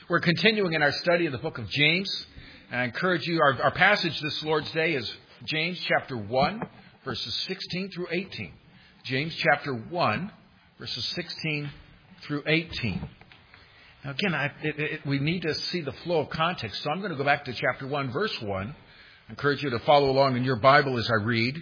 We're continuing in our study of the book of James. And I encourage you, our passage this Lord's Day is James chapter 1, verses 16 through 18. James chapter 1, verses 16 through 18. Now again, we need to see the flow of context. So I'm going to go back to chapter 1, verse 1. I encourage you to follow along in your Bible as I read.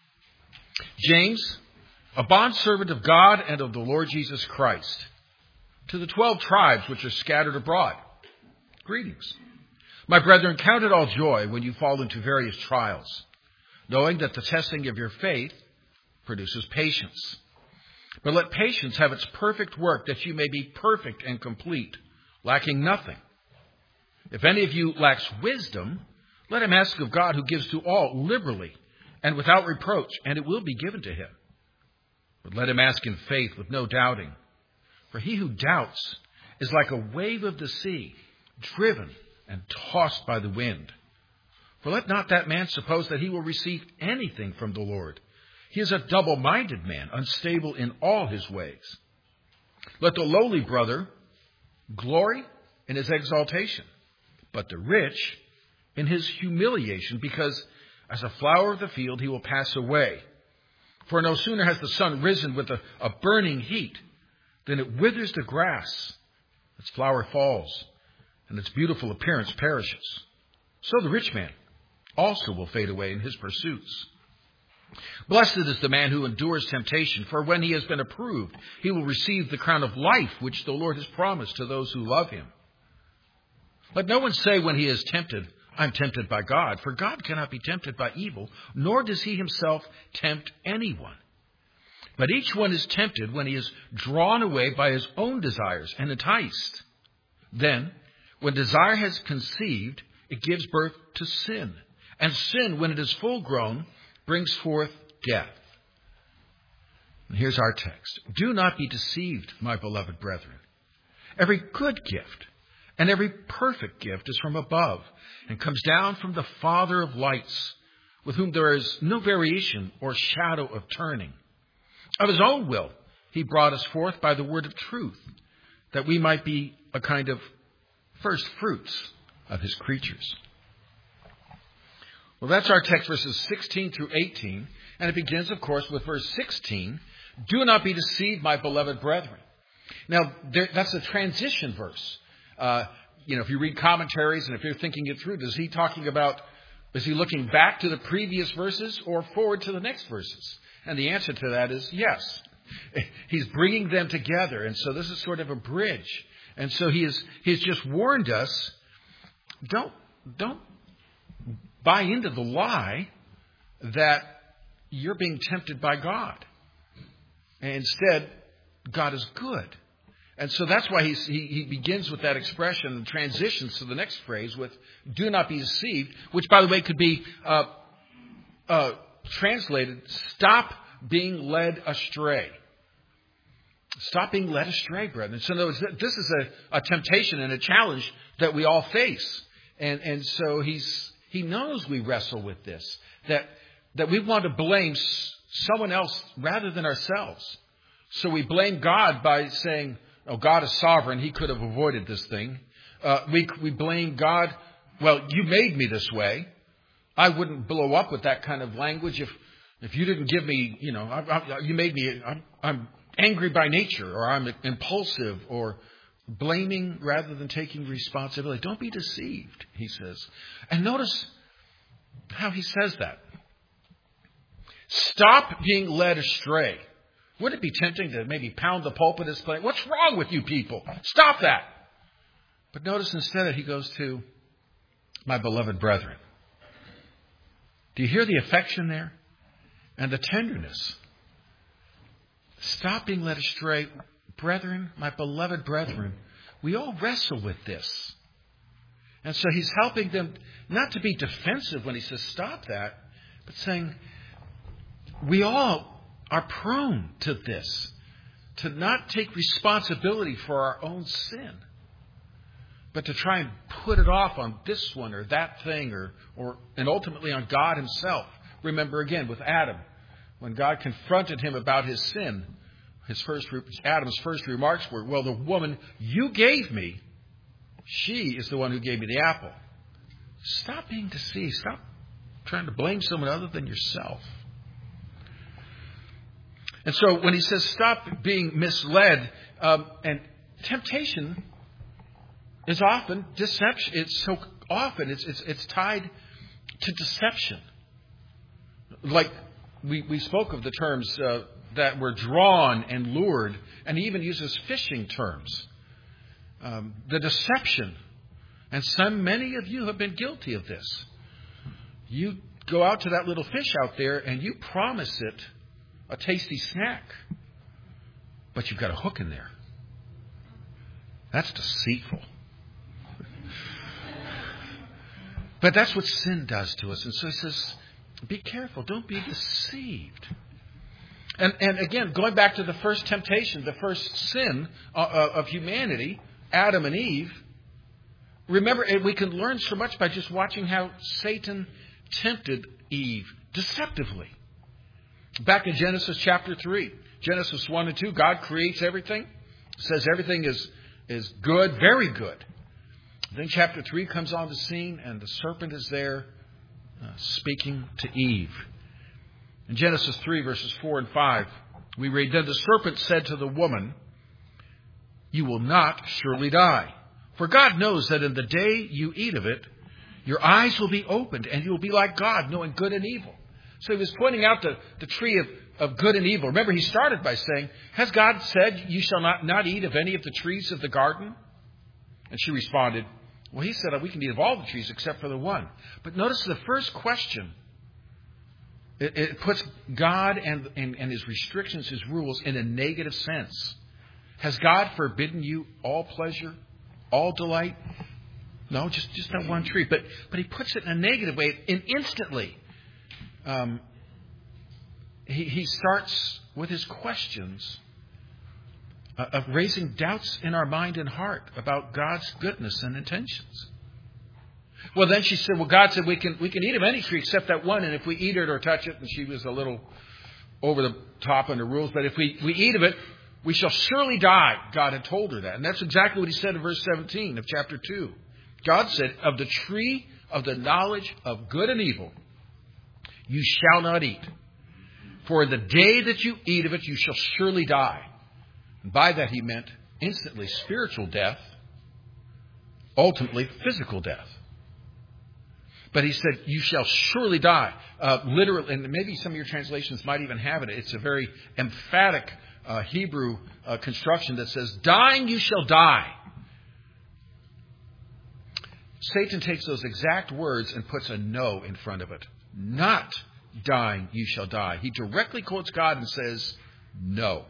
James, a bondservant of God and of the Lord Jesus Christ, to the 12 tribes which are scattered abroad, greetings. My brethren, count it all joy when you fall into various trials, knowing that the testing of your faith produces patience. But let patience have its perfect work, that you may be perfect and complete, lacking nothing. If any of you lacks wisdom, let him ask of God, who gives to all liberally and without reproach, and it will be given to him. But let him ask in faith with no doubting. For he who doubts is like a wave of the sea, driven and tossed by the wind. For let not that man suppose that he will receive anything from the Lord. He is a double-minded man, unstable in all his ways. Let the lowly brother glory in his exaltation, but the rich in his humiliation, because as a flower of the field he will pass away. For no sooner has the sun risen with a burning heat, then it withers the grass, its flower falls, and its beautiful appearance perishes. So the rich man also will fade away in his pursuits. Blessed is the man who endures temptation, for when he has been approved, he will receive the crown of life which the Lord has promised to those who love him. Let no one say when he is tempted, I'm tempted by God, for God cannot be tempted by evil, nor does he himself tempt anyone. But each one is tempted when he is drawn away by his own desires and enticed. Then, when desire has conceived, it gives birth to sin. And sin, when it is full grown, brings forth death. And here's our text. Do not be deceived, my beloved brethren. Every good gift and every perfect gift is from above and comes down from the Father of lights, with whom there is no variation or shadow of turning. Of his own will, he brought us forth by the word of truth, that we might be a kind of first fruits of his creatures. Well, that's our text, verses 16 through 18. And it begins, of course, with verse 16. Do not be deceived, my beloved brethren. Now, that's a transition verse. If you read commentaries and if you're thinking it through, is he looking back to the previous verses or forward to the next verses? And the answer to that is yes. He's bringing them together. And so this is sort of a bridge. And so he's just warned us, don't buy into the lie that you're being tempted by God. And instead, God is good. And so that's why he begins with that expression and transitions to the next phrase with, do not be deceived, which, by the way, could be translated, stop being led astray. Stop being led astray, brethren. So in other words, this is a temptation and a challenge that we all face. And so he knows we wrestle with this, that we want to blame someone else rather than ourselves. So we blame God by saying, oh, God is sovereign. He could have avoided this thing. We blame God. Well, you made me this way. I wouldn't blow up with that kind of language if you didn't give me, you made me, I'm angry by nature, or I'm impulsive, or blaming rather than taking responsibility. Don't be deceived, he says. And notice how he says that. Stop being led astray. Wouldn't it be tempting to maybe pound the pulpit and say, what's wrong with you people? Stop that. But notice instead that he goes to, my beloved brethren. Do you hear the affection there? And the tenderness. Stop being led astray. Brethren, my beloved brethren, we all wrestle with this. And so he's helping them not to be defensive when he says stop that, but saying we all are prone to this, to not take responsibility for our own sin, but to try and put it off on this one or that thing and ultimately on God himself. Remember again with Adam, when God confronted him about his sin, Adam's first remarks were, well, the woman you gave me, She is the one who gave me the apple. Stop being deceived. Stop trying to blame someone other than yourself. And so when he says stop being misled, and temptation is often deception. It's so often it's tied to deception. Like we spoke of the terms that were drawn and lured, and he even uses fishing terms. The deception. And many of you have been guilty of this. You go out to that little fish out there and you promise it a tasty snack. But you've got a hook in there. That's deceitful. But that's what sin does to us. And so he says, be careful. Don't be deceived. And again, going back to the first temptation, the first sin of humanity, Adam and Eve, remember, we can learn so much by just watching how Satan tempted Eve deceptively. Back in Genesis chapter 3, Genesis 1 and 2, God creates everything, says everything is good, very good. Then chapter 3 comes on the scene, and the serpent is there speaking to Eve. In Genesis 3, verses 4 and 5, we read, Then the serpent said to the woman, You will not surely die. For God knows that in the day you eat of it, your eyes will be opened, and you will be like God, knowing good and evil. So he was pointing out the tree of good and evil. Remember, he started by saying, Has God said you shall not eat of any of the trees of the garden? And she responded, Well, he said we can eat of all the trees except for the one. But notice the first question. It puts God and his restrictions, his rules, in a negative sense. Has God forbidden you all pleasure, all delight? No, just that one tree. But he puts it in a negative way. And instantly, he starts with his questions of raising doubts in our mind and heart about God's goodness and intentions. Well, then she said, well, God said we can eat of any tree except that one, and if we eat it or touch it, and she was a little over the top on the rules, but if we eat of it, we shall surely die. God had told her that. And that's exactly what he said in verse 17 of chapter 2. God said, of the tree of the knowledge of good and evil, you shall not eat. For the day that you eat of it, you shall surely die. And by that he meant instantly spiritual death, ultimately physical death. But he said, you shall surely die. Literally, and maybe some of your translations might even have it. It's a very emphatic Hebrew construction that says, dying you shall die. Satan takes those exact words and puts a no in front of it. Not dying you shall die. He directly quotes God and says, no.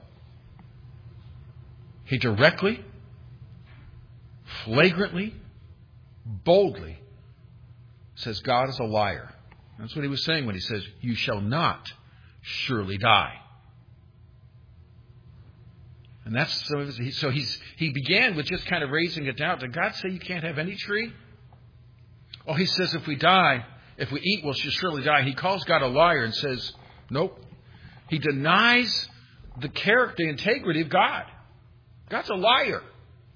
He directly, flagrantly, boldly says God is a liar. That's what he was saying when he says, you shall not surely die. And that's so he began with just kind of raising it down. Did God say you can't have any tree? Oh, he says if we die, if we eat, we'll surely die. He calls God a liar and says, nope. He denies the character, the integrity of God. God's a liar.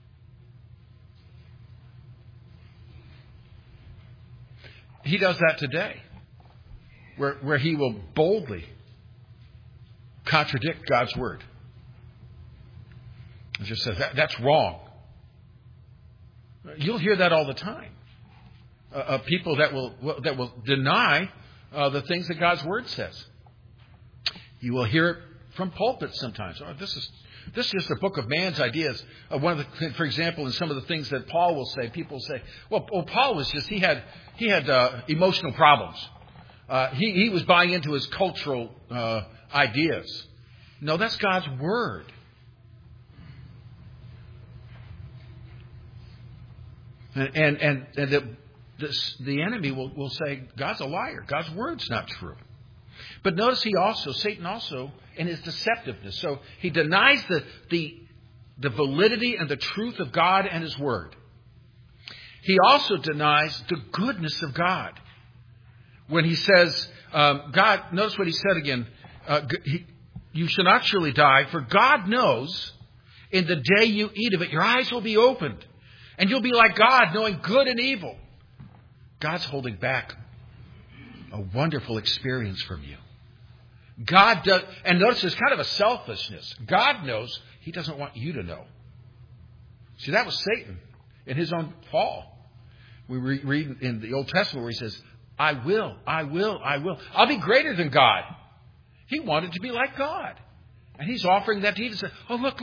He does that today, where he will boldly contradict God's word. He just says, that's wrong. You'll hear that all the time. Of people that will deny the things that God's word says. You will hear it from pulpits sometimes. Oh, this is just a book of man's ideas. For example, in some of the things that Paul will say, people say, well, Paul was just he had emotional problems. He was buying into his cultural ideas. No, that's God's word. And the enemy will say, God's a liar. God's word's not true. But notice Satan also, in his deceptiveness. So he denies the validity and the truth of God and his word. He also denies the goodness of God. When he says, God, notice what he said again, you shall not surely die, for God knows in the day you eat of it, your eyes will be opened. And you'll be like God, knowing good and evil. God's holding back a wonderful experience from you. God does, and notice there's kind of a selfishness. God knows. He doesn't want you to know. See, that was Satan in his own fall. We read in the Old Testament where he says, I will. I'll be greater than God. He wanted to be like God. And he's offering that to Eve and said, oh, look.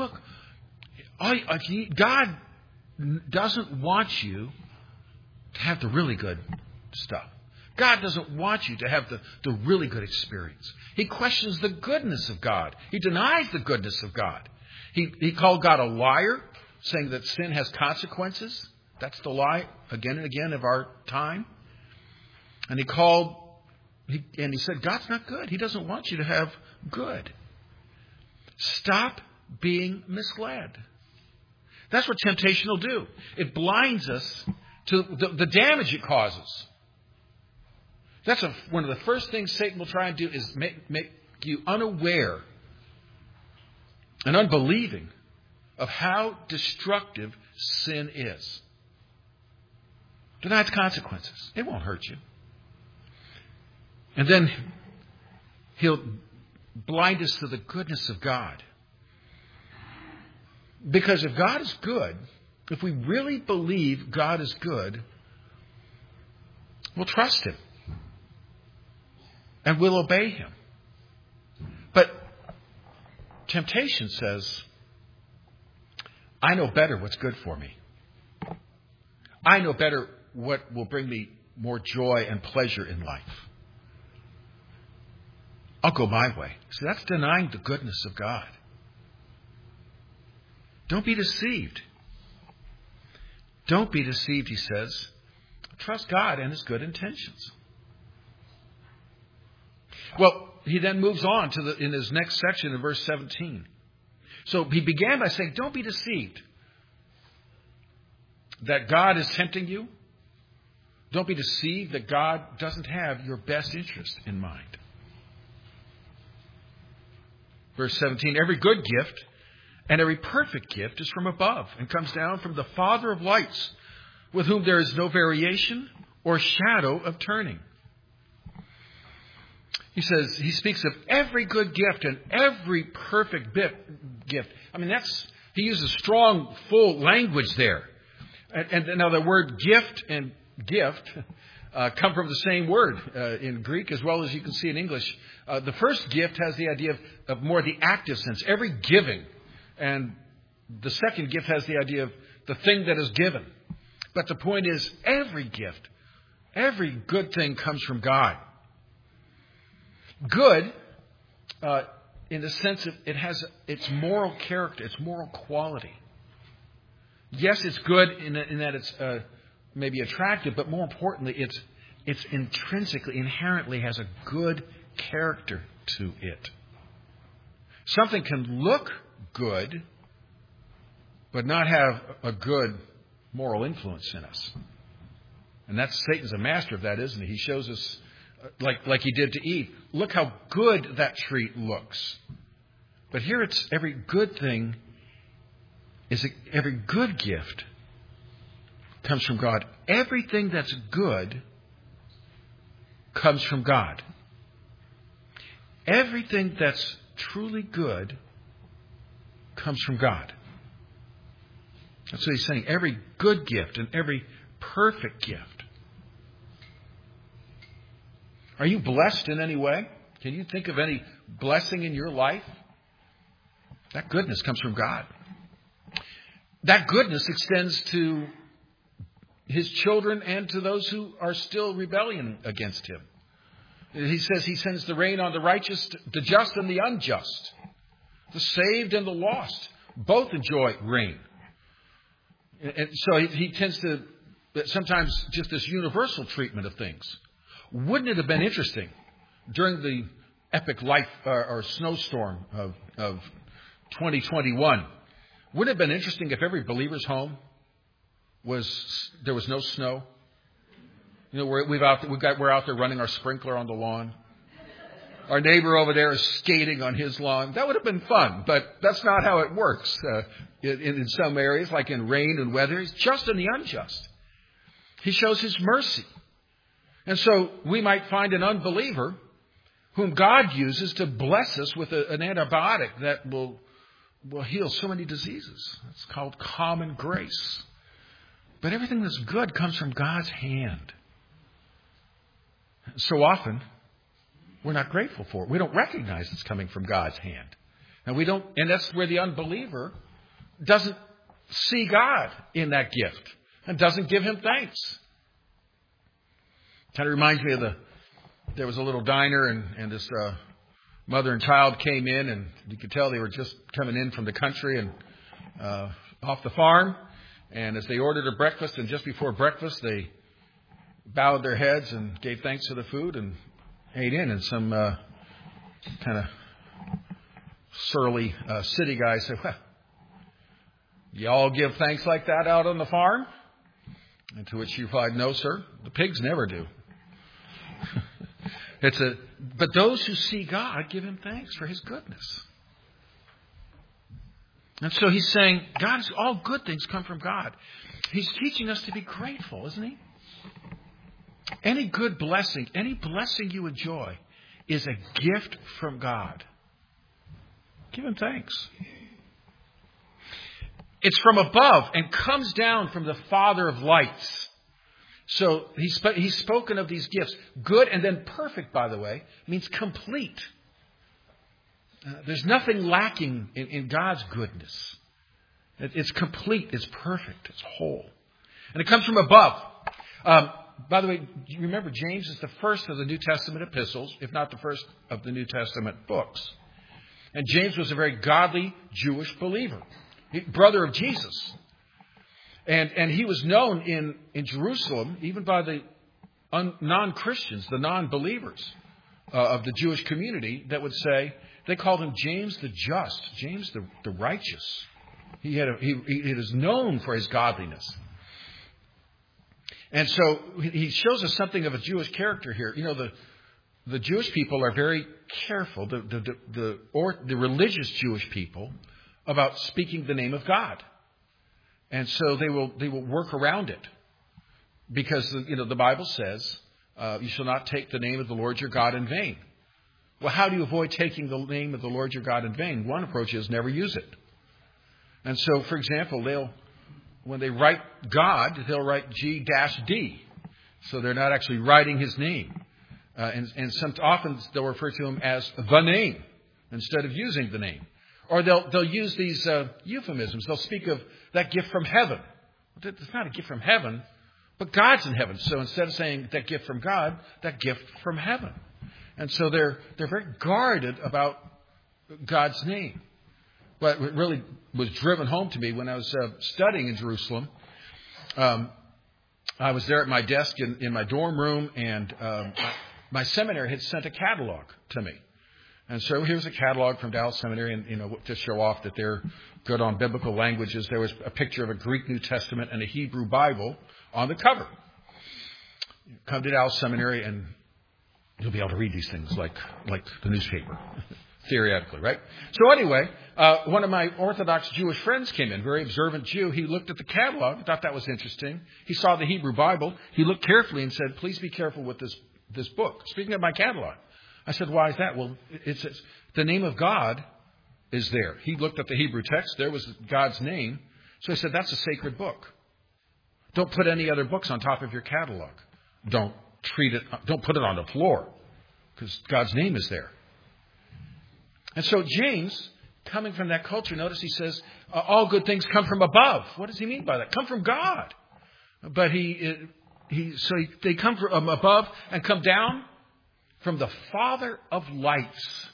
God doesn't want you to have the really good stuff. God doesn't want you to have the really good experience. He questions the goodness of God. He denies the goodness of God. He called God a liar, saying that sin has consequences. That's the lie again and again of our time. And he said, God's not good. He doesn't want you to have good. Stop being misled. That's what temptation will do. It blinds us to the damage it causes. That's one of the first things Satan will try and do is make you unaware and unbelieving of how destructive sin is. Deny its consequences. It won't hurt you. And then he'll blind us to the goodness of God. Because if God is good, if we really believe God is good, we'll trust him. And we'll obey him. But temptation says, I know better what's good for me. I know better what will bring me more joy and pleasure in life. I'll go my way. See, that's denying the goodness of God. Don't be deceived. Don't be deceived, he says. Trust God and his good intentions. Well, he then moves on in his next section in verse 17. So he began by saying, don't be deceived that God is tempting you. Don't be deceived that God doesn't have your best interest in mind. Verse 17, every good gift and every perfect gift is from above and comes down from the Father of lights, with whom there is no variation or shadow of turning. He speaks of every good gift and every perfect gift. I mean, he uses strong, full language there. And now the word gift and gift come from the same word in Greek as well as you can see in English. The first gift has the idea of more the active sense, every giving. And the second gift has the idea of the thing that is given. But the point is, every gift, every good thing comes from God. Good, in the sense of it has its moral character, its moral quality. Yes, it's good in that it's maybe attractive, but more importantly, it's inherently has a good character to it. Something can look good, but not have a good moral influence in us. And Satan's a master of that, isn't he? He shows us, like he did to Eve, look how good that tree looks. But here it's every good thing, every good gift comes from God. Everything that's good comes from God. Everything that's truly good comes from God. That's what he's saying. Every good gift and every perfect gift. Are you blessed in any way? Can you think of any blessing in your life? That goodness comes from God. That goodness extends to his children and to those who are still rebelling against him. He says he sends the rain on the righteous, the just and the unjust. The saved and the lost both enjoy rain. And so he tends to sometimes just this universal treatment of things. Wouldn't it have been interesting during the epic life or snowstorm of 2021? Wouldn't it have been interesting if every believer's home there was no snow? You know, we're out there running our sprinkler on the lawn. Our neighbor over there is skating on his lawn. That would have been fun, but that's not how it works in some areas, like in rain and weather. He's just in the unjust. He shows His mercy. And so we might find an unbeliever whom God uses to bless us with an antibiotic that will heal so many diseases. It's called common grace. But everything that's good comes from God's hand. So often, we're not grateful for it. We don't recognize it's coming from God's hand. And that's where the unbeliever doesn't see God in that gift and doesn't give Him thanks. Kind of reminds me of there was a little diner and this mother and child came in, and you could tell they were just coming in from the country and off the farm. And as they ordered a breakfast, and just before breakfast, they bowed their heads and gave thanks for the food and ate in. And some kind of surly city guy said, "Well, you all give thanks like that out on the farm?" And to which she replied, "No, sir, the pigs never do." But those who see God give Him thanks for His goodness. And so He's saying, all good things come from God. He's teaching us to be grateful, isn't He? Any good blessing, any blessing you enjoy is a gift from God. Give Him thanks. It's from above and comes down from the Father of lights. So he's spoken of these gifts. Good and then perfect, by the way, means complete. There's nothing lacking in God's goodness. It's complete. It's perfect. It's whole. And it comes from above. By the way, do you remember James is the first of the New Testament epistles, if not the first of the New Testament books. And James was a very godly Jewish believer, brother of Jesus. And he was known in Jerusalem, even by the non-Christians, the non-believers of the Jewish community, that would say, they called him James the Just, James the Righteous. He is known for his godliness. And so he shows us something of a Jewish character here. You know, the Jewish people are very careful, the religious Jewish people, about speaking the name of God. And so they will work around it, because the Bible says you shall not take the name of the Lord your God in vain. Well, how do you avoid taking the name of the Lord your God in vain? One approach is never use it. And so, for example, when they write God, they'll write G-D. So they're not actually writing His name. And often they'll refer to Him as the name instead of using the name. Or they'll use these euphemisms. They'll speak of that gift from heaven. It's not a gift from heaven, but God's in heaven. So instead of saying that gift from God, that gift from heaven. And so they're very guarded about God's name. But it really was driven home to me when I was studying in Jerusalem. I was there at my desk in my dorm room, and my seminary had sent a catalog to me. And so here's a catalog from Dallas Seminary, and to show off that they're good on biblical languages. There was a picture of a Greek New Testament and a Hebrew Bible on the cover. Come to Dallas Seminary, and you'll be able to read these things like the newspaper, theoretically, right? So anyway, one of my Orthodox Jewish friends came in, very observant Jew. He looked at the catalog, thought that was interesting. He saw the Hebrew Bible. He looked carefully and said, "Please be careful with this book." Speaking of my catalog. I said, "Why is that?" "Well, it says the name of God is there." He looked at the Hebrew text. There was God's name. So I said, "That's a sacred book. Don't put any other books on top of your catalog. Don't put it on the floor, because God's name is there." And so James, coming from that culture, notice he says, all good things come from above. What does he mean by that? Come from God. But they come from above and come down from the Father of lights.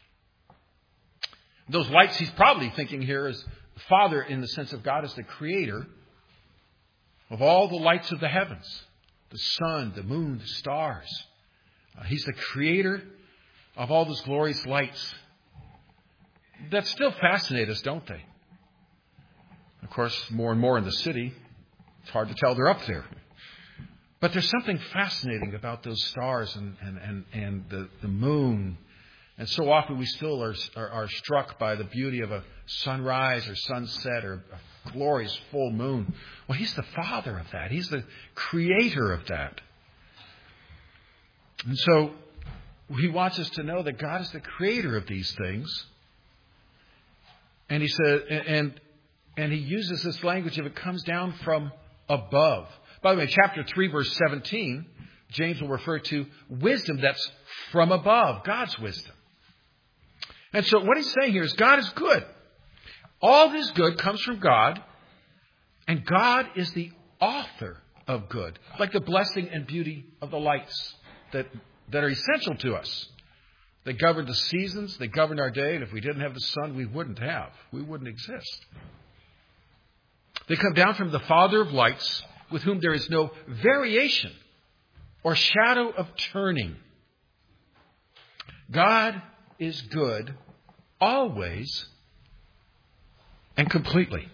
Those lights he's probably thinking here is Father in the sense of God as the creator of all the lights of the heavens. The sun, the moon, the stars. He's the creator of all those glorious lights that still fascinate us, don't they? Of course, more and more in the city, it's hard to tell they're up there. But there's something fascinating about those stars and the moon And so often we still are struck by the beauty of a sunrise or sunset or a glorious full moon. Well, He's the Father of that. He's the creator of that. And so He wants us to know that God is the creator of these things. And He said, and He uses this language if it comes down from above. By the way, chapter 3, verse 17, James will refer to wisdom that's from above, God's wisdom. And so what he's saying here is God is good. All His good comes from God, and God is the author of good, like the blessing and beauty of the lights that are essential to us. They govern the seasons, they govern our day, and if we didn't have the sun, we wouldn't exist. They come down from the Father of lights, with whom there is no variation or shadow of turning. God is good always and completely.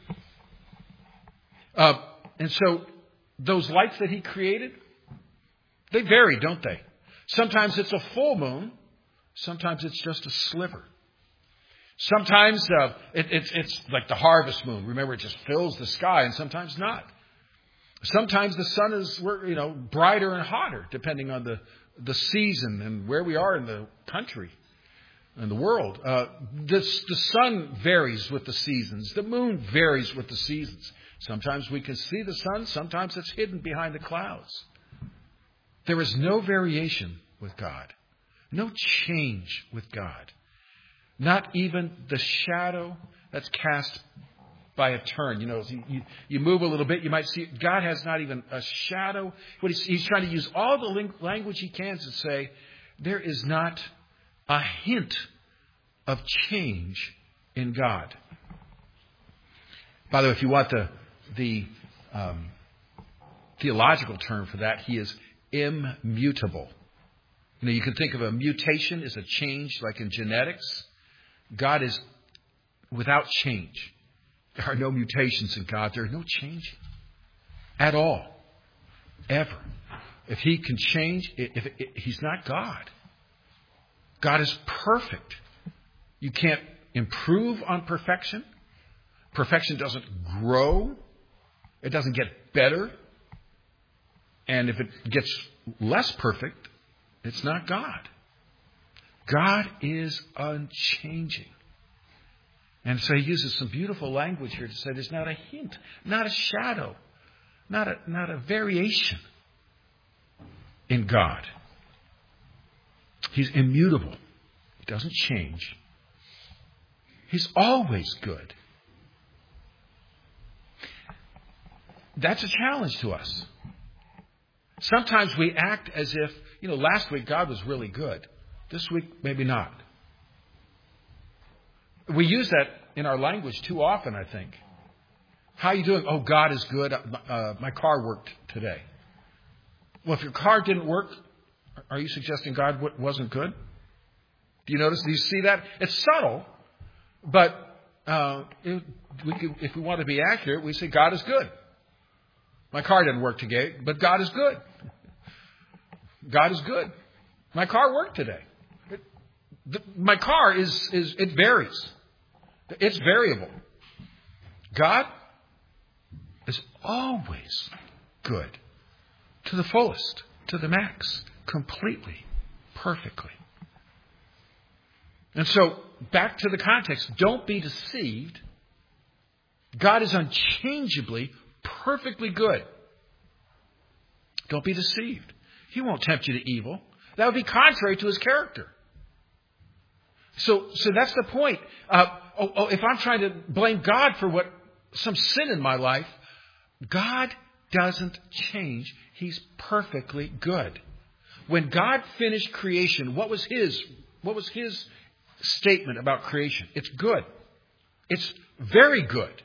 And so those lights that He created, they vary, don't they? Sometimes it's a full moon. Sometimes it's just a sliver. Sometimes it's like the harvest moon. Remember, it just fills the sky, and sometimes not. Sometimes the sun is, brighter and hotter, depending on the season and where we are in the country and the world. The sun varies with the seasons. The moon varies with the seasons. Sometimes we can see the sun. Sometimes it's hidden behind the clouds. There is no variation with God. No change with God. Not even the shadow that's cast by a turn. You move a little bit, you might see God has not even a shadow. He's trying to use all the language He can to say there is not a hint of change in God. By the way, if you want the theological term for that, He is immutable. You can think of a mutation as a change, like in genetics. God is without change. There are no mutations in God. There are no change at all, ever. If He can change, He's not God. God is perfect. You can't improve on perfection. Perfection doesn't grow. It doesn't get better. And if it gets less perfect, it's not God. God is unchanging. And so He uses some beautiful language here to say there's not a hint, not a shadow, not a variation in God. He's immutable. He doesn't change. He's always good. That's a challenge to us. Sometimes we act as if, last week God was really good. This week, maybe not. We use that in our language too often, I think. How are you doing? Oh, God is good. My car worked today. Well, if your car didn't work, are you suggesting God wasn't good? Do you notice? Do you see that? It's subtle, but if we want to be accurate, we say God is good. My car didn't work today, but God is good. God is good. My car worked today. My car it varies. It's variable. God is always good. To the fullest. To the max. Completely. Perfectly. And so, back to the context. Don't be deceived. God is unchangeably, perfectly good. Don't be deceived. He won't tempt you to evil. That would be contrary to His character. So that's the point. If I'm trying to blame God for some sin in my life, God doesn't change. He's perfectly good. When God finished creation, what was His statement about creation? It's good. It's very good.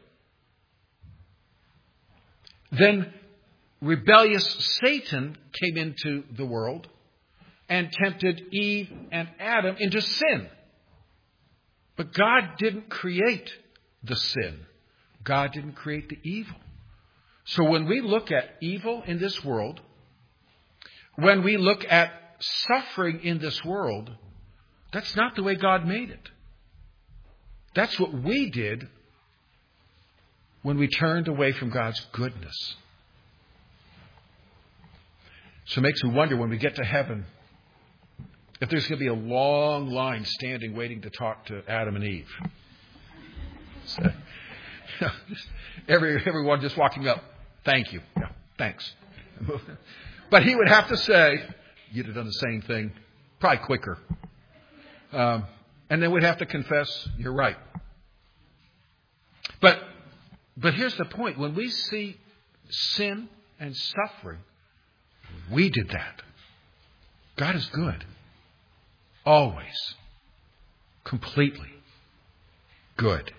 Then rebellious Satan came into the world and tempted Eve and Adam into sin. But God didn't create the sin. God didn't create the evil. So when we look at evil in this world, when we look at suffering in this world, That's not the way God made it. That's what we did when we turned away from God's goodness. So it makes me wonder when we get to heaven if there's going to be a long line standing waiting to talk to Adam and Eve. So, everyone just walking up. Thank you. Yeah, thanks. But he would have to say, you'd have done the same thing, probably quicker. And then we'd have to confess, you're right. But here's the point. When we see sin and suffering, we did that. God is good. Always. Completely good.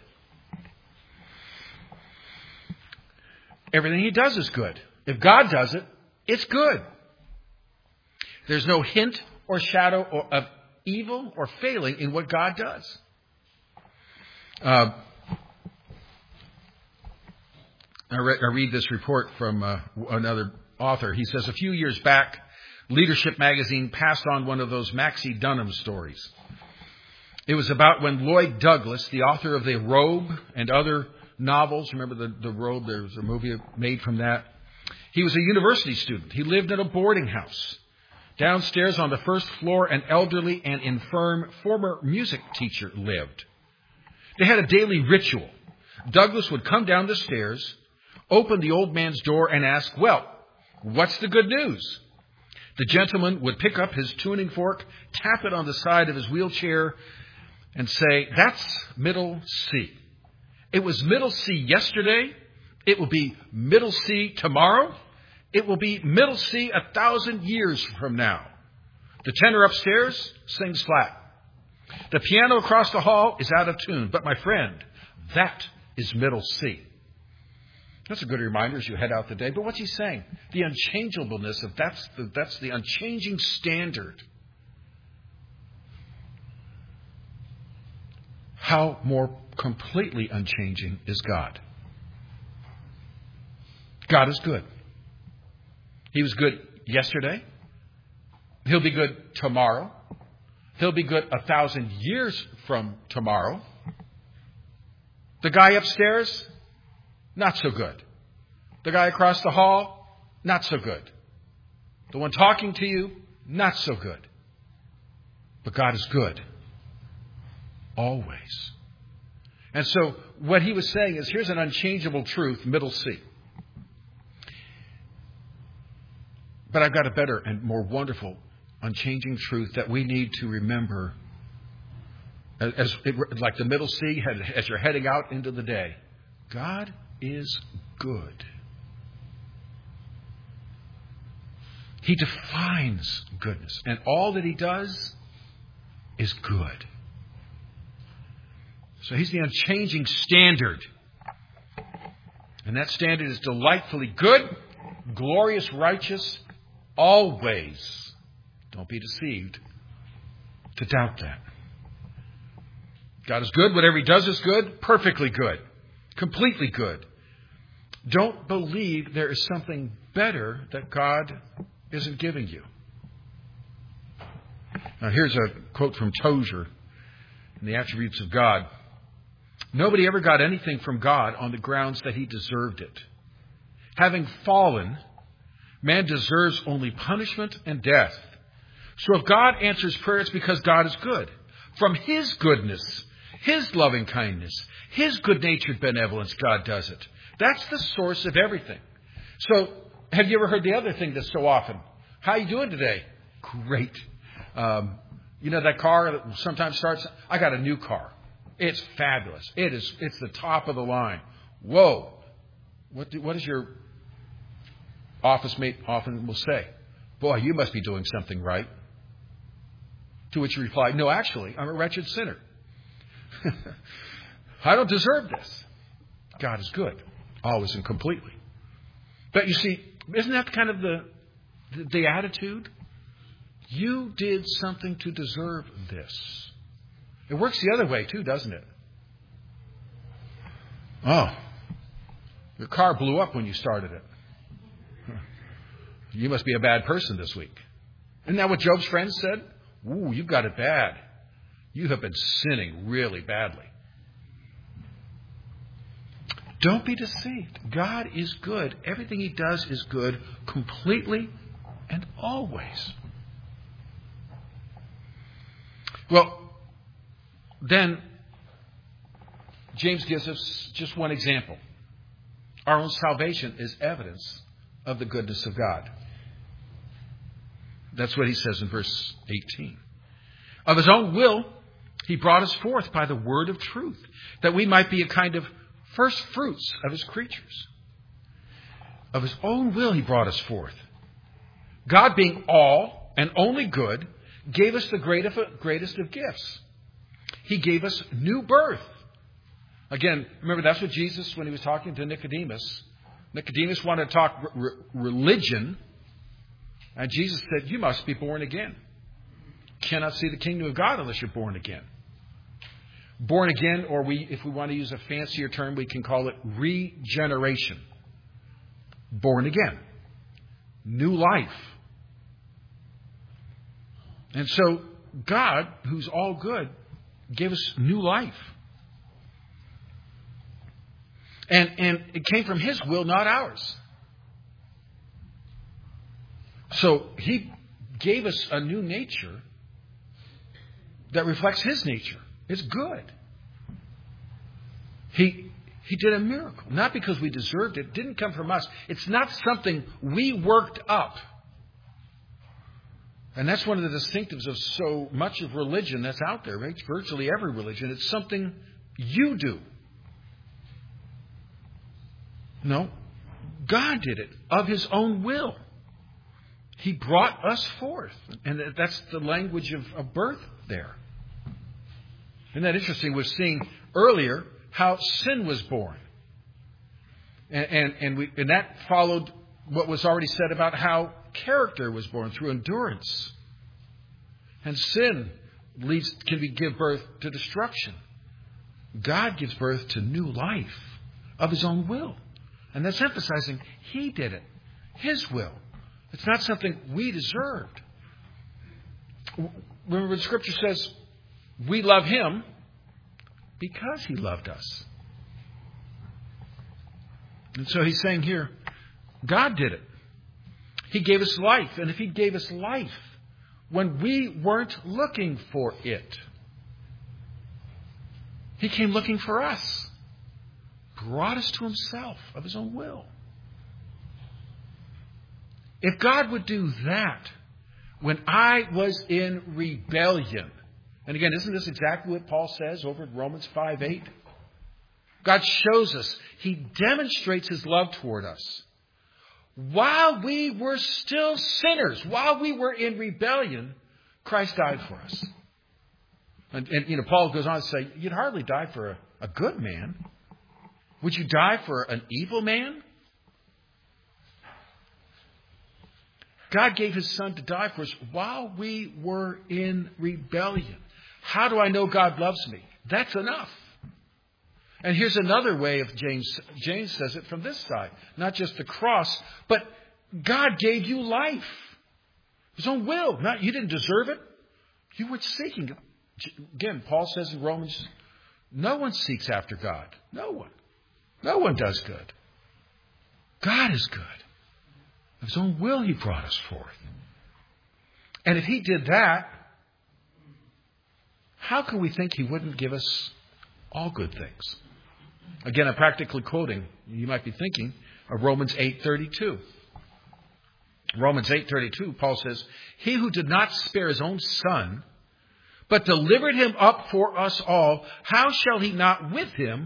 Everything he does is good. If God does it, it's good. There's no hint or shadow of evil or failing in what God does. I read this report from another author. He says, a few years back, Leadership magazine passed on one of those Maxie Dunham stories. It was about when Lloyd Douglas, the author of The Robe and other novels, remember the Robe, there was a movie made from that. He was a university student. He lived in a boarding house. Downstairs on the first floor, an elderly and infirm former music teacher lived. They had a daily ritual. Douglas would come down the stairs, open the old man's door, and ask, well, what's the good news? The gentleman would pick up his tuning fork, tap it on the side of his wheelchair, and say, that's middle C. It was middle C yesterday. It will be middle C tomorrow. It will be middle C 1,000 years from now. The tenor upstairs sings flat. The piano across the hall is out of tune. But my friend, that is middle C. That's a good reminder as you head out the day. But what's he saying? The unchangeableness of that's the unchanging standard. How more completely unchanging is God? God is good. He was good yesterday. He'll be good tomorrow. He'll be good 1,000 years from tomorrow. The guy upstairs, not so good. The guy across the hall, not so good. The one talking to you, not so good. But God is good. Always. And so what he was saying is, here's an unchangeable truth, middle C. But I've got a better and more wonderful, unchanging truth that we need to remember like the middle C as you're heading out into the day. God is good. He defines goodness. And all that he does is good. So he's the unchanging standard. And that standard is delightfully good, glorious, righteous, always. Don't be deceived to doubt that. God is good. Whatever he does is good. Perfectly good. Completely good. Don't believe there is something better that God isn't giving you. Now here's a quote from Tozer in The Attributes of God. Nobody ever got anything from God on the grounds that he deserved it. Having fallen, man deserves only punishment and death. So if God answers prayers because God is good, from his goodness, his loving kindness, his good-natured benevolence, God does it. That's the source of everything. So have you ever heard the other thing that's so often? How are you doing today? Great. You know that car that sometimes starts? I got a new car. It's fabulous. It's the top of the line. Whoa. What does your office mate often will say? Boy, you must be doing something right. To which you reply, no, actually, I'm a wretched sinner. I don't deserve this. God is good, always and completely. But you see, isn't that kind of the attitude? You did something to deserve this. It works the other way too, doesn't it? Oh, your car blew up when you started it. You must be a bad person this week. Isn't that what Job's friends said? Ooh, you've got it bad. You have been sinning really badly. Don't be deceived. God is good. Everything He does is good completely and always. Well, then James gives us just one example. Our own salvation is evidence of the goodness of God. That's what he says in verse 18. Of His own will, He brought us forth by the word of truth, that we might be a kind of first fruits of His creatures. Of His own will He brought us forth. God, being all and only good, gave us the greatest of gifts. He gave us new birth. Again, remember, that's what Jesus, when He was talking to Nicodemus wanted to talk religion. And Jesus said, you must be born again. Cannot see the kingdom of God unless you're born again. Born again, or if we want to use a fancier term, we can call it regeneration. Born again. New life. And so God, who's all good, gave us new life. And it came from His will, not ours. So He gave us a new nature that reflects His nature. It's good. He did a miracle. Not because we deserved it. It didn't come from us. It's not something we worked up. And that's one of the distinctives of so much of religion that's out there. Right? Virtually every religion. It's something you do. No. God did it of His own will. He brought us forth. And that's the language of birth there. Isn't that interesting? We're seeing earlier how sin was born. And that followed what was already said about how character was born through endurance. And sin can give birth to destruction. God gives birth to new life of His own will. And that's emphasizing He did it. His will. It's not something we deserved. Remember, the Scripture says we love Him because He loved us. And so He's saying here, God did it. He gave us life. And if He gave us life when we weren't looking for it, He came looking for us. Brought us to Himself of His own will. If God would do that when I was in rebellion, and again, isn't this exactly what Paul says over in Romans 5:8? God shows us, He demonstrates His love toward us. While we were still sinners, while we were in rebellion, Christ died for us. And Paul goes on to say, you'd hardly die for a good man. Would you die for an evil man? God gave His Son to die for us while we were in rebellion. How do I know God loves me? That's enough. And here's another way of James. James says it from this side. Not just the cross, but God gave you life. His own will. You didn't deserve it. You weren't seeking it. Again, Paul says in Romans, no one seeks after God. No one. No one does good. God is good. Of His own will He brought us forth. And if He did that, how can we think He wouldn't give us all good things? Again, I'm practically quoting, you might be thinking, of Romans 8:32. Romans 8:32, Paul says, He who did not spare His own Son, but delivered Him up for us all, how shall He not with Him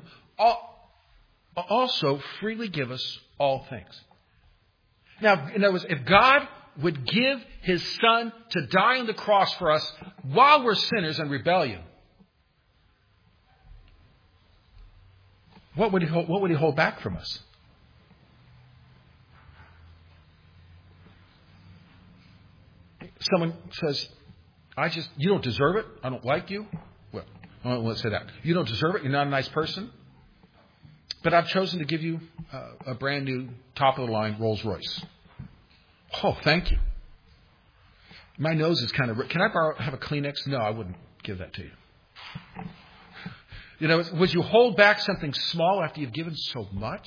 also freely give us all things? Now, in other words, if God would give His Son to die on the cross for us while we're sinners in rebellion, what would He hold back from us? Someone says, you don't deserve it. I don't like you. Well, let's say that. You don't deserve it. You're not a nice person. But I've chosen to give you a brand new top-of-the-line Rolls Royce. Oh, thank you. My nose is kind of... Can I have a Kleenex? No, I wouldn't give that to you. You know, would you hold back something small after you've given so much?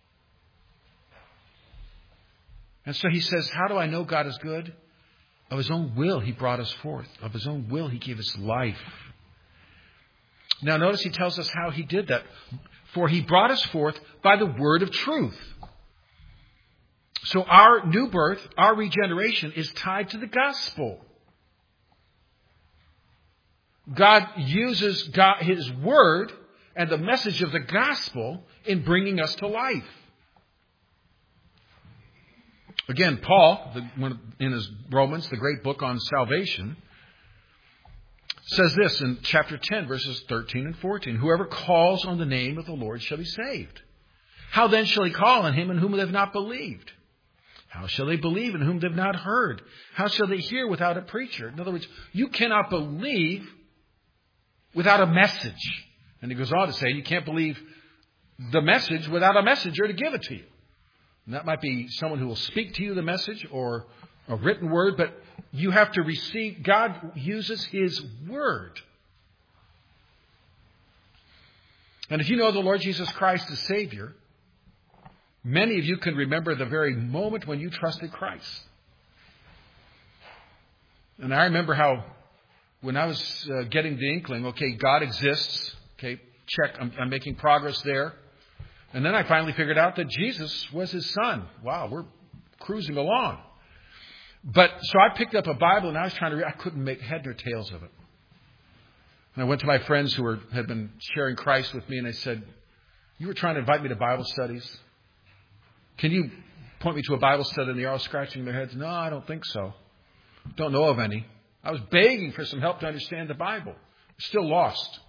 And so he says, how do I know God is good? Of his own will, he brought us forth. Of his own will, he gave us life. Now, notice he tells us how he did that. For he brought us forth by the word of truth. So our new birth, our regeneration, is tied to the gospel. God uses his word and the message of the gospel in bringing us to life. Again, Paul, in his Romans, the great book on salvation, says this in chapter 10, verses 13 and 14. Whoever calls on the name of the Lord shall be saved. How then shall he call on him in whom they have not believed? How shall they believe in whom they have not heard? How shall they hear without a preacher? In other words, you cannot believe without a message. And he goes on to say, you can't believe the message without a messenger to give it to you. And that might be someone who will speak to you the message or a written word, but you have to receive. God uses his word. And if you know the Lord Jesus Christ as Savior, many of you can remember the very moment when you trusted Christ. And I remember how when I was getting the inkling, okay, God exists. Okay, check, I'm making progress there. And then I finally figured out that Jesus was his son. Wow, we're cruising along. But so I picked up a Bible and I was trying to read. I couldn't make head nor tails of it. And I went to my friends who had been sharing Christ with me and I said, you were trying to invite me to Bible studies. Can you point me to a Bible study? And they're all scratching their heads. No, I don't think so. Don't know of any. I was begging for some help to understand the Bible. Still lost.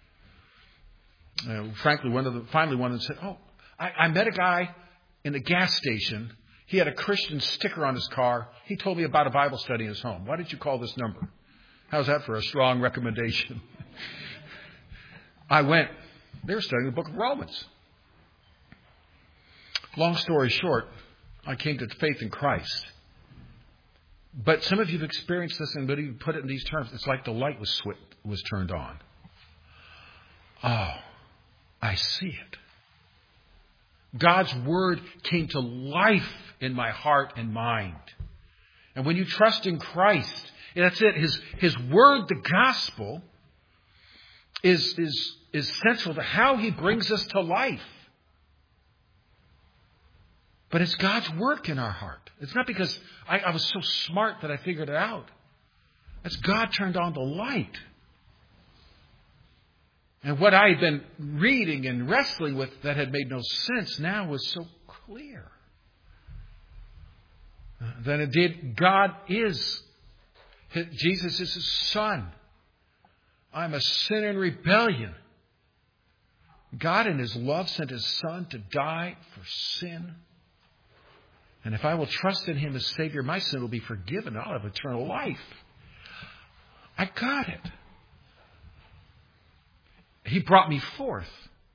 Frankly, finally one of them said, I met a guy in the gas station. He had a Christian sticker on his car. He told me about a Bible study in his home. Why did you call this number? How's that for a strong recommendation? I went. They were studying the book of Romans. Long story short, I came to faith in Christ. But some of you have experienced this, and but even put it in these terms, it's like the light was turned on. Oh, I see it. God's word came to life in my heart and mind. And when you trust in Christ, that's it. His word, the gospel, is central to how he brings us to life. But it's God's work in our heart. It's not because I was so smart that I figured it out. It's God turned on the light. And what I had been reading and wrestling with that had made no sense now was so clear. That indeed God is, Jesus is his son. I'm a sinner in rebellion. God in his love sent his son to die for sin. And if I will trust in him as Savior, my sin will be forgiven. I'll have eternal life. I got it. He brought me forth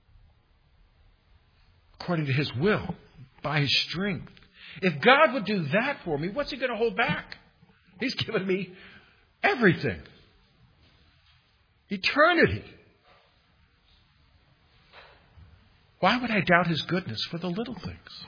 according to his will, by his strength. If God would do that for me, what's he going to hold back? He's given me everything. Eternity. Why would I doubt his goodness for the little things?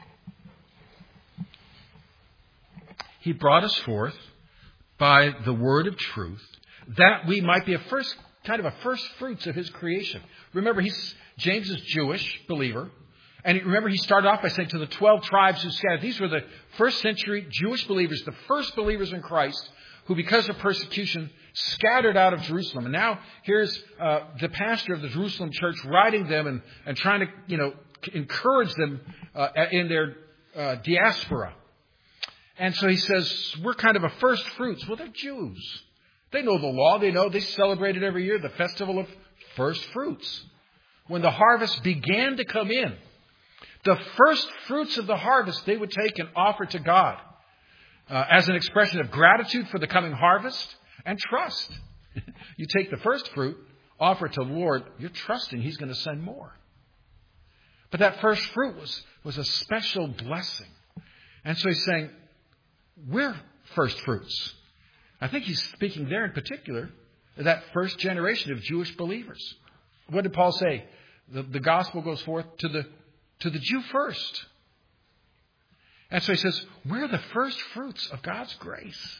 He brought us forth by the word of truth, that we might be a first fruits of his creation. Remember, James is Jewish believer. And remember, he started off by saying to the 12 tribes who scattered. These were the first century Jewish believers, the first believers in Christ, who because of persecution scattered out of Jerusalem. And now here's the pastor of the Jerusalem church writing them and trying to, encourage them in their diaspora. And so he says, we're kind of a first fruits. Well, they're Jews. They know the law. They celebrate it every year, the festival of first fruits. When the harvest began to come in, the first fruits of the harvest they would take and offer to God as an expression of gratitude for the coming harvest and trust. You take the first fruit, offer it to the Lord, you're trusting he's going to send more. But that first fruit was a special blessing. And so he's saying, we're first fruits. I think he's speaking there in particular that first generation of Jewish believers. What did Paul say? The gospel goes forth to the Jew first. And so he says, we're the first fruits of God's grace.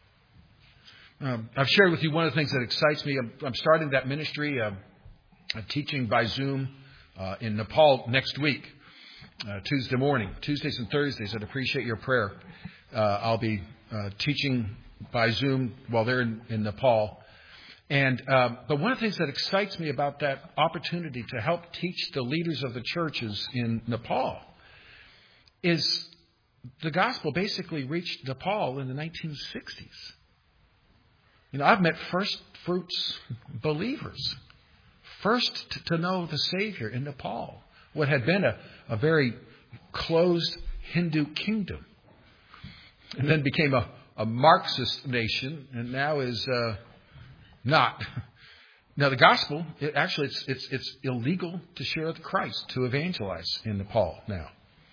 I've shared with you one of the things that excites me. I'm starting that ministry, teaching by Zoom in Nepal next week, Tuesday morning, Tuesdays and Thursdays. I'd appreciate your prayer. I'll be teaching by Zoom while they're in Nepal. But one of the things that excites me about that opportunity to help teach the leaders of the churches in Nepal is the gospel basically reached Nepal in the 1960s. I've met first fruits believers, first to know the Savior in Nepal, what had been a very closed Hindu kingdom, and then became a Marxist nation, and now is not. Now the gospel, it's illegal to share the Christ, to evangelize in Nepal now.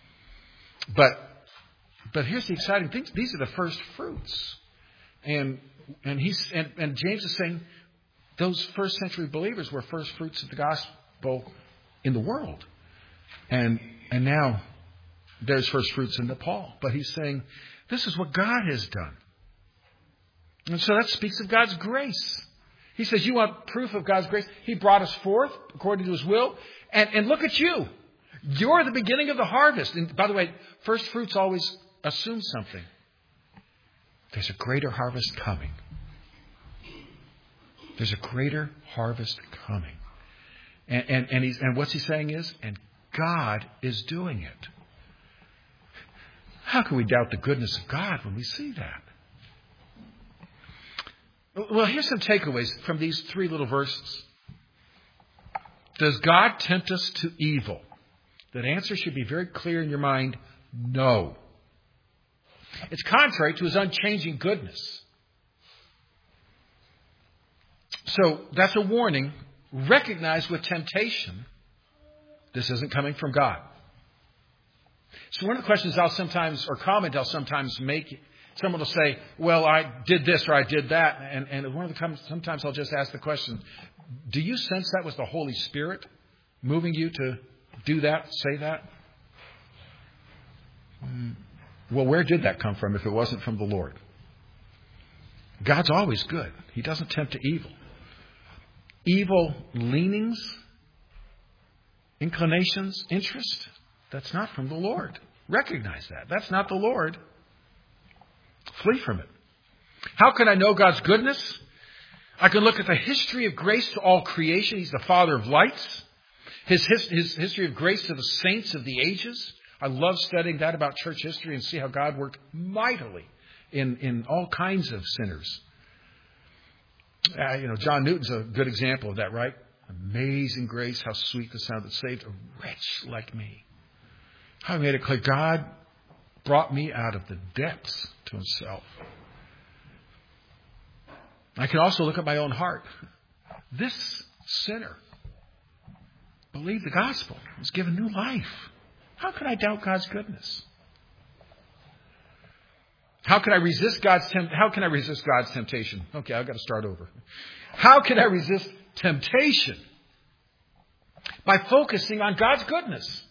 But here's the exciting thing: these are the first fruits, and James is saying those first century believers were first fruits of the gospel in the world, and now there's first fruits in Nepal. But he's saying this is what God has done, and so that speaks of God's grace. He says, you want proof of God's grace? He brought us forth according to His will, and look at you. You're the beginning of the harvest. And by the way, first fruits always assume something. There's a greater harvest coming. There's a greater harvest coming. And what's he saying is, and God is doing it. How can we doubt the goodness of God when we see that? Well, here's some takeaways from these three little verses. Does God tempt us to evil? That answer should be very clear in your mind. No. It's contrary to His unchanging goodness. So that's a warning. Recognize with temptation, this isn't coming from God. So one of the questions I'll sometimes make, someone will say, well, I did this or I did that. And sometimes I'll just ask the question, do you sense that was the Holy Spirit moving you to do that, say that? Well, where did that come from if it wasn't from the Lord? God's always good. He doesn't tempt to evil. Evil leanings, inclinations, interest, that's not from the Lord. Recognize that. That's not the Lord. Flee from it. How can I know God's goodness? I can look at the history of grace to all creation. He's the Father of lights. His history of grace to the saints of the ages. I love studying that about church history and see how God worked mightily in all kinds of sinners. John Newton's a good example of that, right? Amazing grace, how sweet the sound that saved a wretch like me. How He made it clear God brought me out of the depths to Himself. I can also look at my own heart. This sinner believed the gospel, was given new life. How can I doubt God's goodness? How can I resist God's temptation? Okay, I've got to start over. How can I resist temptation? By focusing on God's goodness.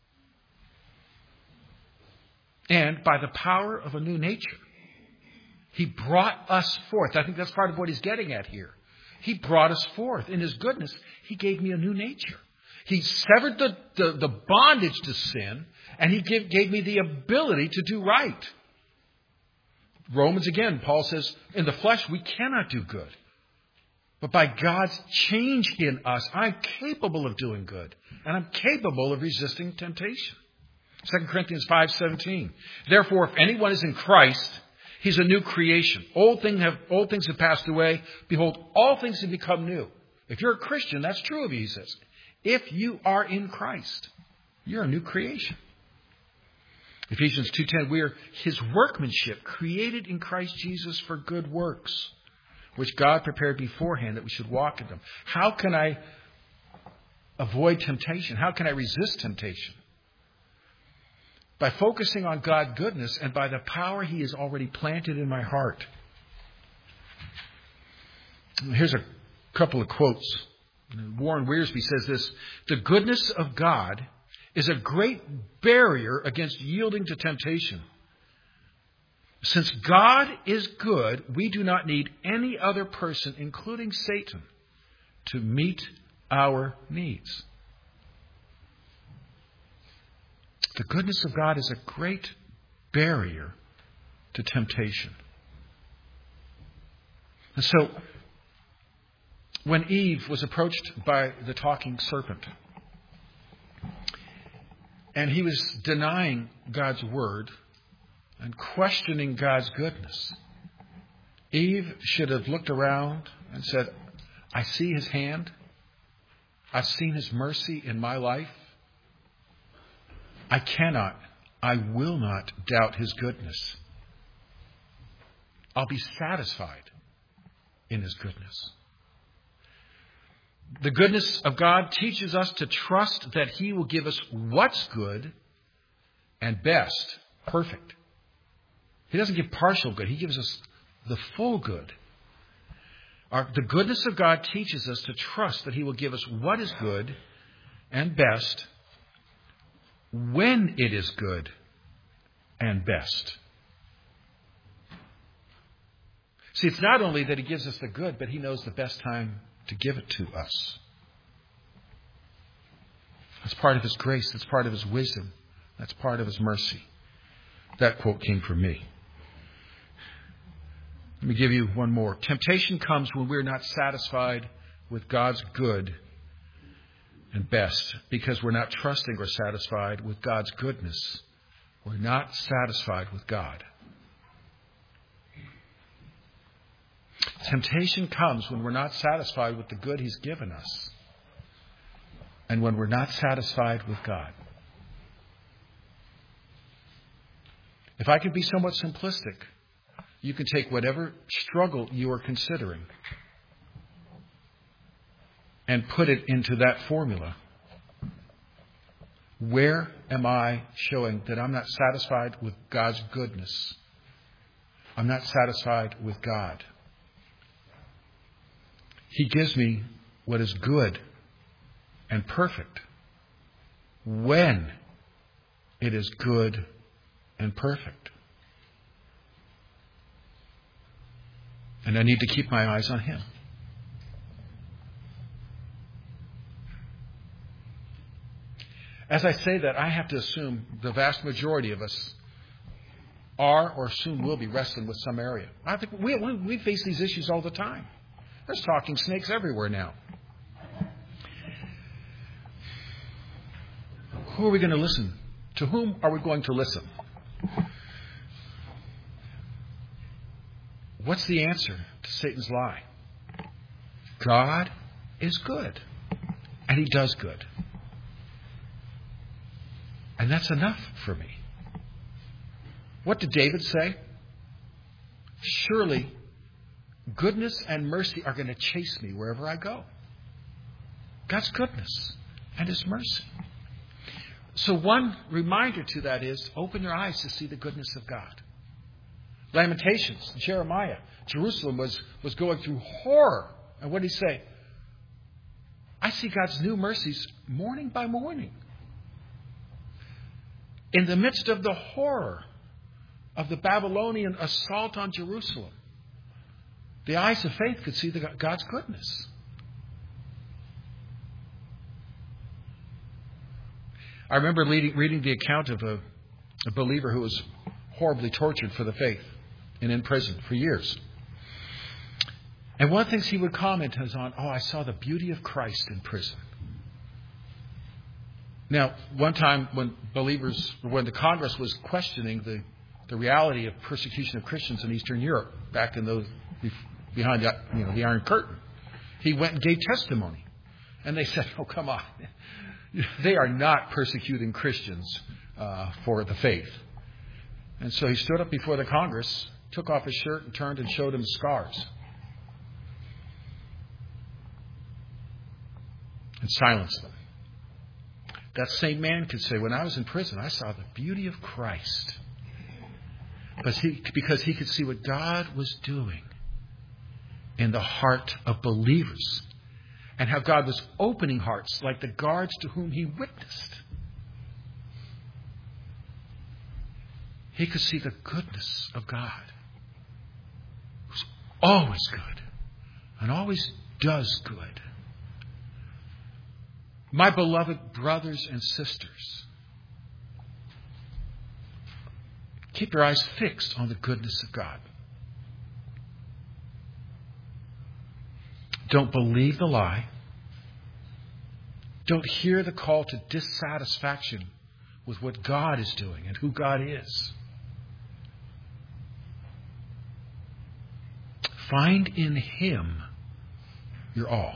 And by the power of a new nature. He brought us forth. I think that's part of what he's getting at here. He brought us forth. In His goodness, He gave me a new nature. He severed the bondage to sin, and He gave me the ability to do right. Romans again, Paul says, in the flesh we cannot do good. But by God's change in us, I'm capable of doing good. And I'm capable of resisting temptation. 2 Corinthians 5:17. Therefore, if anyone is in Christ, he's a new creation. Old things have passed away. Behold, all things have become new. If you're a Christian, that's true of you, he says. If you are in Christ, you're a new creation. Ephesians 2:10, we are His workmanship, created in Christ Jesus for good works, which God prepared beforehand that we should walk in them. How can I avoid temptation? How can I resist temptation? By focusing on God's goodness and by the power He has already planted in my heart. Here's a couple of quotes. Warren Wiersbe says this: "The goodness of God is a great barrier against yielding to temptation. Since God is good, we do not need any other person, including Satan, to meet our needs." The goodness of God is a great barrier to temptation. And so, when Eve was approached by the talking serpent, and he was denying God's word and questioning God's goodness, Eve should have looked around and said, "I see his hand. I've seen his mercy in my life. I will not doubt his goodness. I'll be satisfied in his goodness." The goodness of God teaches us to trust that he will give us what's good and best, perfect. He doesn't give partial good. He gives us the full good. The goodness of God teaches us to trust that he will give us what is good and best when it is good and best. See, it's not only that he gives us the good, but he knows the best time to give it to us. That's part of his grace. That's part of his wisdom. That's part of his mercy. That quote came from me. Let me give you one more. Temptation comes when we're not satisfied with God's good and best, because we're not trusting or satisfied with God's goodness. We're not satisfied with God. Temptation comes when we're not satisfied with the good he's given us, and when we're not satisfied with God. If I could be somewhat simplistic, you can take whatever struggle you are considering and put it into that formula. Where am I showing that I'm not satisfied with God's goodness? I'm not satisfied with God. He gives me what is good and perfect when it is good and perfect. And I need to keep my eyes on him. As I say that, I have to assume the vast majority of us are or soon will be wrestling with some area. I think we face these issues all the time. There's talking snakes everywhere now. Who are we going to listen? To whom are we going to listen? What's the answer to Satan's lie? God is good, and he does good. And that's enough for me. What did David say? Surely goodness and mercy are going to chase me wherever I go. God's goodness and his mercy. So one reminder to that is open your eyes to see the goodness of God. Lamentations, Jeremiah, Jerusalem was going through horror. And what did he say? I see God's new mercies morning by morning. In the midst of the horror of the Babylonian assault on Jerusalem, the eyes of faith could see God's goodness. I remember reading the account of a believer who was horribly tortured for the faith and in prison for years. And one of the things he would comment is on, I saw the beauty of Christ in prison. Now, one time when the Congress was questioning the reality of persecution of Christians in Eastern Europe, back in those behind the Iron Curtain, he went and gave testimony, and they said, "Oh, come on, they are not persecuting Christians for the faith." And so he stood up before the Congress, took off his shirt, and turned and showed them scars, and silenced them. That same man could say, when I was in prison, I saw the beauty of Christ. Because he could see what God was doing in the heart of believers, and how God was opening hearts like the guards to whom he witnessed. He could see the goodness of God, who's always good and always does good. My beloved brothers and sisters, keep your eyes fixed on the goodness of God. Don't believe the lie. Don't hear the call to dissatisfaction with what God is doing and who God is. Find in Him your all.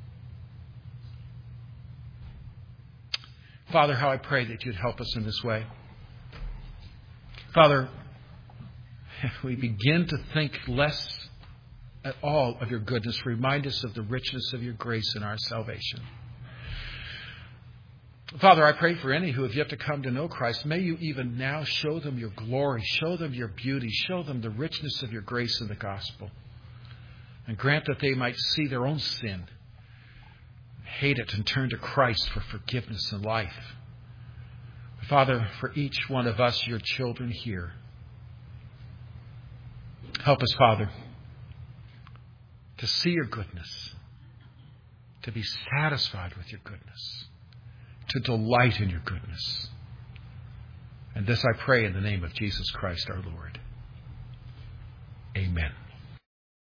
Father, how I pray that you'd help us in this way. Father, we begin to think less at all of your goodness. Remind us of the richness of your grace in our salvation. Father, I pray for any who have yet to come to know Christ. May you even now show them your glory, show them your beauty, show them the richness of your grace in the gospel. And grant that they might see their own sin, hate it, and turn to Christ for forgiveness and life. Father, for each one of us, your children here, help us, Father, to see your goodness, to be satisfied with your goodness, to delight in your goodness. And this I pray in the name of Jesus Christ our Lord. Amen.